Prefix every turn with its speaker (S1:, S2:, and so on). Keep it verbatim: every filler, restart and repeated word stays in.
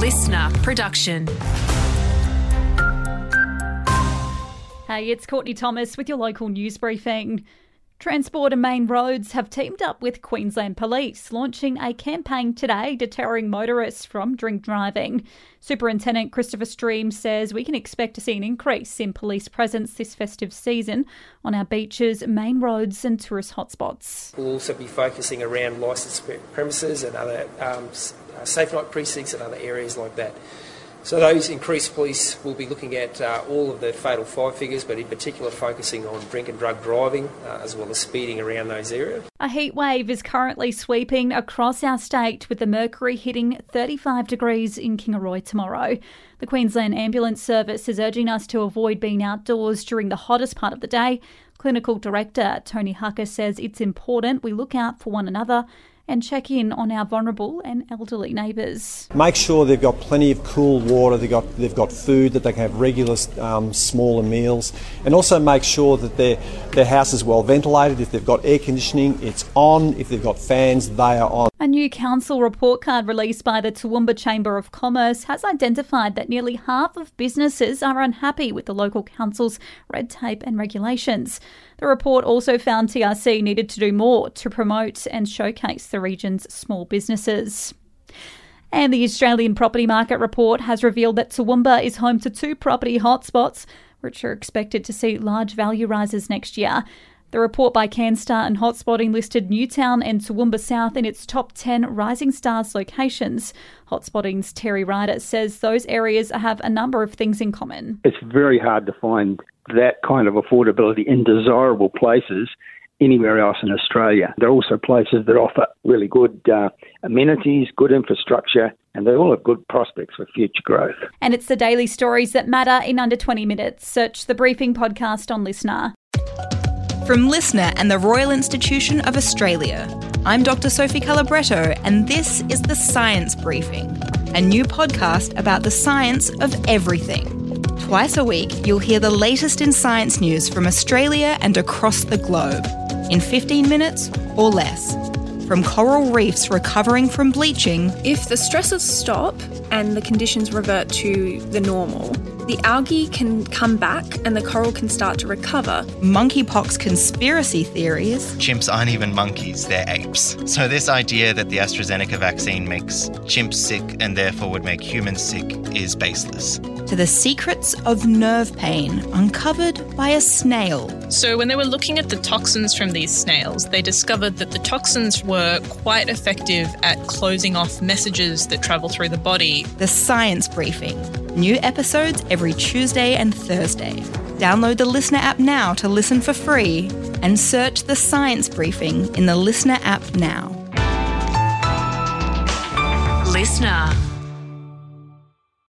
S1: listener production.
S2: Hey, it's Courtney Thomas with your local news briefing. Transport and Main Roads have teamed up with Queensland Police, launching a campaign today deterring motorists from drink driving. Superintendent Christopher Stream says we can expect to see an increase in police presence this festive season on our beaches, main roads and tourist hotspots.
S3: We'll also be focusing around licensed premises and other um, safe night precincts and other areas like that. So those increased police will be looking at uh, all of the fatal five figures, but in particular focusing on drink and drug driving uh, as well as speeding around those areas.
S2: A heat wave is currently sweeping across our state, with the mercury hitting thirty-five degrees in Kingaroy tomorrow. The Queensland Ambulance Service is urging us to avoid being outdoors during the hottest part of the day. Clinical Director Tony Hucker says it's important we look out for one another and check in on our vulnerable and elderly neighbours.
S4: Make sure they've got plenty of cool water, they've got they've got food, that they can have regular um, smaller meals, and also make sure that their their house is well ventilated. If they've got air conditioning, it's on. If they've got fans, they are on.
S2: A new council report card released by the Toowoomba Chamber of Commerce has identified that nearly half of businesses are unhappy with the local council's red tape and regulations. The report also found T R C needed to do more to promote and showcase the region's small businesses. And the Australian Property Market Report has revealed that Toowoomba is home to two property hotspots, which are expected to see large value rises next year. The report by CanStar and Hotspotting listed Newtown and Toowoomba South in its top ten Rising Stars locations. Hotspotting's Terry Ryder says those areas have a number of things in common.
S5: It's very hard to find that kind of affordability in desirable places anywhere else in Australia. There are also places that offer really good uh, amenities, good infrastructure, and they all have good prospects for future growth.
S2: And it's the daily stories that matter in under twenty minutes. Search the Briefing podcast on Listener.
S6: From Listener and the Royal Institution of Australia, I'm Doctor Sophie Calabretto, and this is The Science Briefing, a new podcast about the science of everything. Twice a week, you'll hear the latest in science news from Australia and across the globe, in fifteen minutes or less. From coral reefs recovering from bleaching.
S7: If the stresses stop and the conditions revert to the normal, the algae can come back and the coral can start to recover.
S6: Monkeypox conspiracy theories.
S8: Chimps aren't even monkeys, they're apes. So this idea that the AstraZeneca vaccine makes chimps sick and therefore would make humans sick is baseless.
S6: To the secrets of nerve pain uncovered by a snail.
S9: So when they were looking at the toxins from these snails, they discovered that the toxins were quite effective at closing off messages that travel through the body.
S6: The Science Briefing. New episodes every Tuesday and Thursday. Download the Listener app now to listen for free and search The Science Briefing in the Listener app now.
S1: Listener.